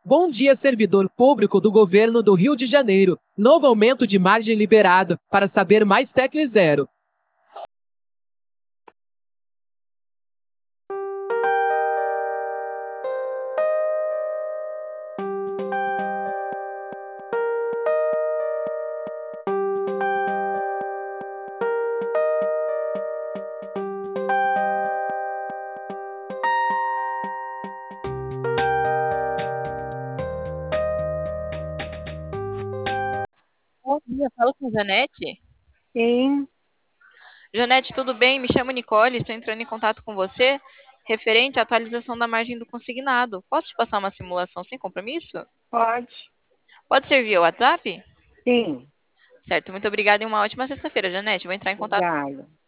Bom dia, servidor público do governo do Rio de Janeiro. Novo aumento de margem liberado. Para saber mais, tecle 0. Bom dia, fala com a Janete. Sim, Janete, tudo bem? Me chamo Nicole, estou entrando em contato com você referente à atualização da margem do consignado. Posso te passar uma simulação sem compromisso? pode. Pode ser via WhatsApp? Sim, Certo, muito obrigada e uma ótima sexta-feira, Janete. Vou entrar em contato. obrigada.